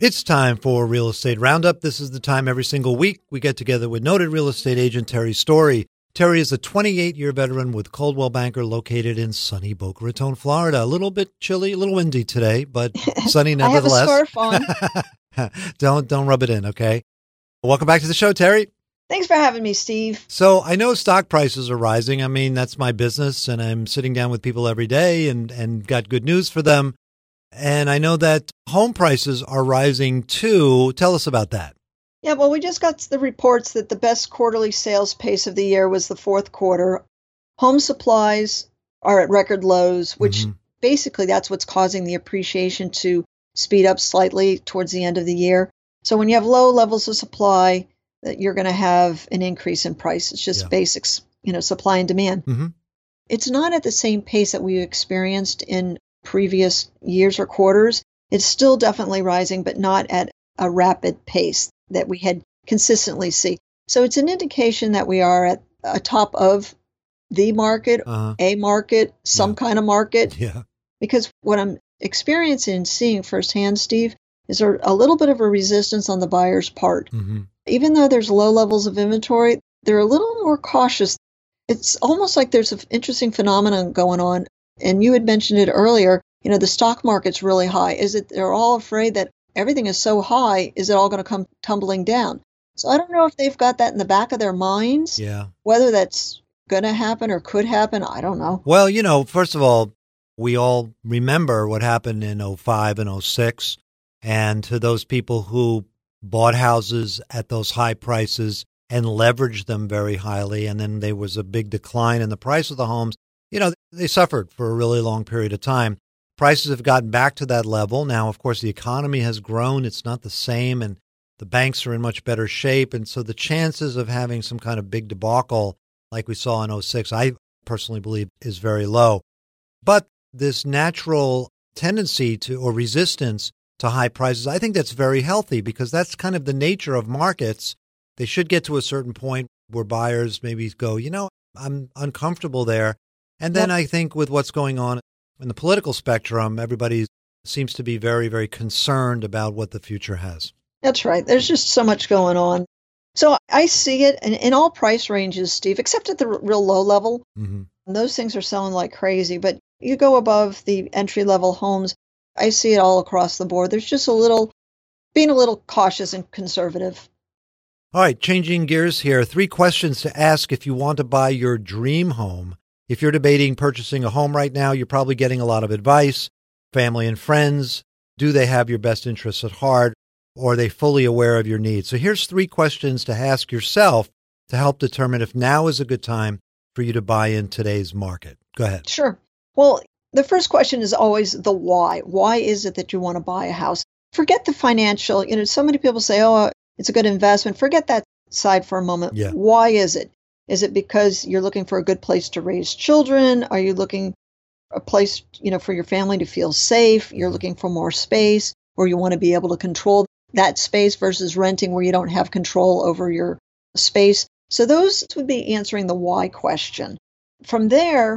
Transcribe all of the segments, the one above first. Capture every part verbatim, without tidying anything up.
It's time for Real Estate Roundup. This is the time every single week we get together with noted real estate agent Terry Story. Terry is a twenty-eight-year veteran with Coldwell Banker located in sunny Boca Raton, Florida. A little bit chilly, a little windy today, but sunny nevertheless. I have a scarf on. don't, don't rub it in, okay? Welcome back to the show, Terry. Thanks for having me, Steve. So I know stock prices are rising. I mean, that's my business, and I'm sitting down with people every day and, and got good news for them. And I know that home prices are rising too. Tell us about that. Yeah, well, we just got the reports that the best quarterly sales pace of the year was the fourth quarter. Home supplies are at record lows, which mm-hmm. basically that's what's causing the appreciation to speed up slightly towards the end of the year. So when you have low levels of supply, that you're going to have an increase in price. It's just yeah. basics, you know, supply and demand. Mm-hmm. It's not at the same pace that we experienced in previous years or quarters. It's still definitely rising, but not at a rapid pace that we had consistently see. So it's an indication that we are at a top of the market, uh-huh. a market, some yeah. kind of market. Yeah. Because what I'm experiencing and seeing firsthand, Steve, is there a little bit of a resistance on the buyer's part. Mm-hmm. Even though there's low levels of inventory, they're a little more cautious. It's almost like there's an interesting phenomenon going on. And you had mentioned it earlier, you know, the stock market's really high. Is it they're all afraid that everything is so high, is it all going to come tumbling down? So I don't know if they've got that in the back of their minds. Yeah. Whether that's going to happen or could happen, I don't know. Well, you know, first of all, we all remember what happened in oh five and oh six. And to those people who bought houses at those high prices and leveraged them very highly, and then there was a big decline in the price of the homes, you know, they suffered for a really long period of time. Prices have gotten back to that level. Now, of course, the economy has grown. It's not the same, and the banks are in much better shape. And so the chances of having some kind of big debacle like we saw in oh six, I personally believe is very low. But this natural tendency to or resistance to high prices, I think that's very healthy because that's kind of the nature of markets. They should get to a certain point where buyers maybe go, you know, I'm uncomfortable there. And then yep. I think with what's going on in the political spectrum, everybody seems to be very, very concerned about what the future has. That's right. There's just so much going on. So I see it in, in all price ranges, Steve, except at the r- real low level. Mm-hmm. Those things are selling like crazy. But you go above the entry-level homes, I see it all across the board. There's just a little, being a little cautious and conservative. All right, changing gears here. Three questions to ask if you want to buy your dream home. If you're debating purchasing a home right now, you're probably getting a lot of advice, family and friends. Do they have your best interests at heart, or are they fully aware of your needs? So here's three questions to ask yourself to help determine if now is a good time for you to buy in today's market. Go ahead. Sure. Well, the first question is always the why. Why is it that you want to buy a house? Forget the financial. You know, so many people say, oh, it's a good investment. Forget that side for a moment. Yeah. Why is it? Is it because you're looking for a good place to raise children? Are you looking for a place, you know, for your family to feel safe? You're looking for more space, or you want to be able to control that space versus renting where you don't have control over your space? So those would be answering the why question. From there,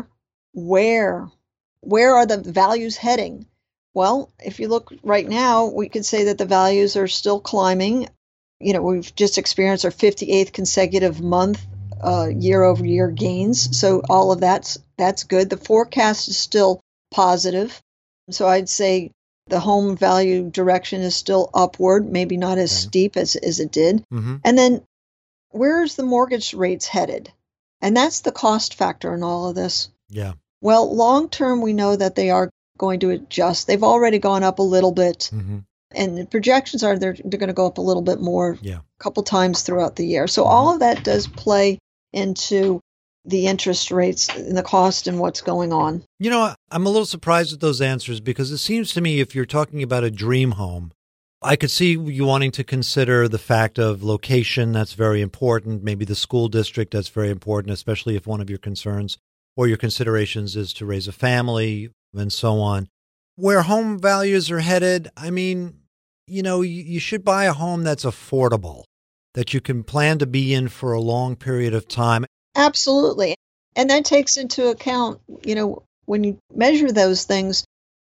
where? Where are the values heading? Well, if you look right now, we could say that the values are still climbing. You know, we've just experienced our fifty-eighth consecutive month uh, year-over-year gains. So all of that's that's good. The forecast is still positive. So I'd say the home value direction is still upward, maybe not as okay. steep as, as it did. Mm-hmm. And then where's the mortgage rates headed? And that's the cost factor in all of this. Yeah. Well, long term, we know that they are going to adjust. They've already gone up a little bit. Mm-hmm. And the projections are they're, they're going to go up a little bit more yeah. a couple times throughout the year. So mm-hmm. all of that does play into the interest rates and the cost and what's going on. You know, I'm a little surprised at those answers because it seems to me if you're talking about a dream home, I could see you wanting to consider the fact of location. That's very important. Maybe the school district, that's very important, especially if one of your concerns or your considerations is to raise a family and so on. Where home values are headed, I mean, you know, you, you should buy a home that's affordable, that you can plan to be in for a long period of time. Absolutely. And that takes into account, you know, when you measure those things,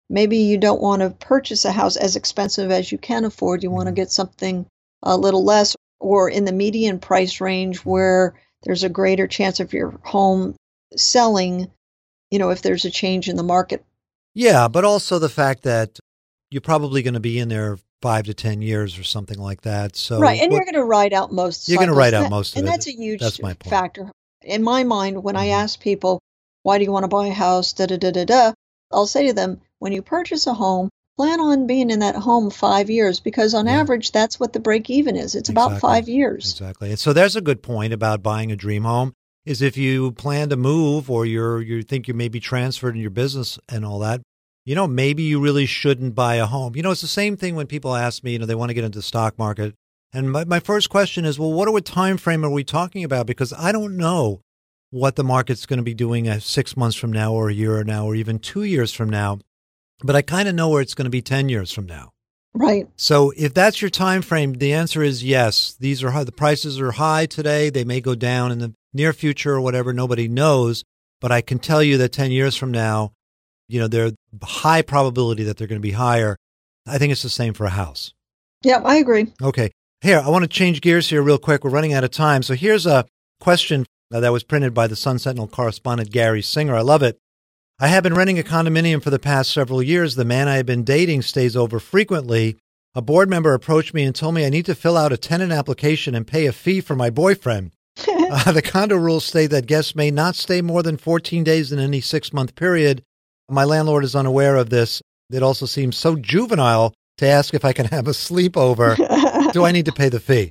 maybe you don't want to purchase a house as expensive as you can afford. You want to Mhm. get something a little less or in the median price range where there's a greater chance of your home selling, you know, if there's a change in the market. Yeah, but also the fact that you're probably going to be in there five to ten years or something like that. Right, So and what you're going to ride out most you're going to cycles. write And out that, most of and it. that's a huge That's my point. factor. In my mind, when I hmm ask people, why do you want to buy a house, da da da da da, I'll say to them, when you purchase a home, plan on being in that home five years because on Yeah, average, that's what the break even is. It's about exactly. five years. Exactly. And so there's a good point about buying a dream home is if you plan to move or you're you think you may be transferred in your business and all that, you know, maybe you really shouldn't buy a home. You know, it's the same thing when people ask me, you know, they want to get into the stock market. And my, my first question is, well, what what time frame are we talking about? Because I don't know what the market's going to be doing uh, six months from now or a year or now or even two years from now. But I kind of know where it's going to be ten years from now. Right. So if that's your time frame, the answer is yes. These are high, the prices are high today. They may go down in the near future or whatever. Nobody knows. But I can tell you that ten years from now, you know, there's high probability that they're going to be higher. I think it's the same for a house. Yeah, I agree. Okay. Here, I want to change gears here real quick. We're running out of time. So here's a question that was printed by the Sun Sentinel correspondent Gary Singer. I love it. I have been renting a condominium for the past several years. The man I have been dating stays over frequently. A board member approached me and told me I need to fill out a tenant application and pay a fee for my boyfriend. Uh, the condo rules state that guests may not stay more than fourteen days in any six-month period. My landlord is unaware of this. It also seems so juvenile to ask if I can have a sleepover. Do I need to pay the fee?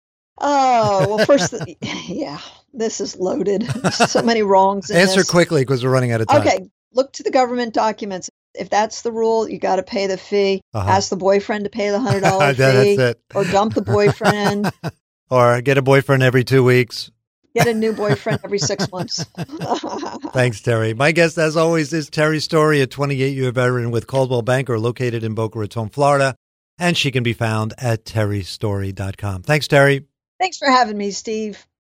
Oh, well, first, yeah, this is loaded. So many wrongs in Answer this. quickly because we're running out of time. Okay, look to the government documents. If that's the rule, you got to pay the fee. Uh-huh. Ask the boyfriend to pay the hundred dollar fee, That's it. or dump the boyfriend. Or get a boyfriend every two weeks. Get a new boyfriend every six months. Thanks, Terry. My guest, as always, is Terry Story, a twenty-eight-year veteran with Coldwell Banker, located in Boca Raton, Florida, and she can be found at terry story dot com. Thanks, Terry. Thanks for having me, Steve.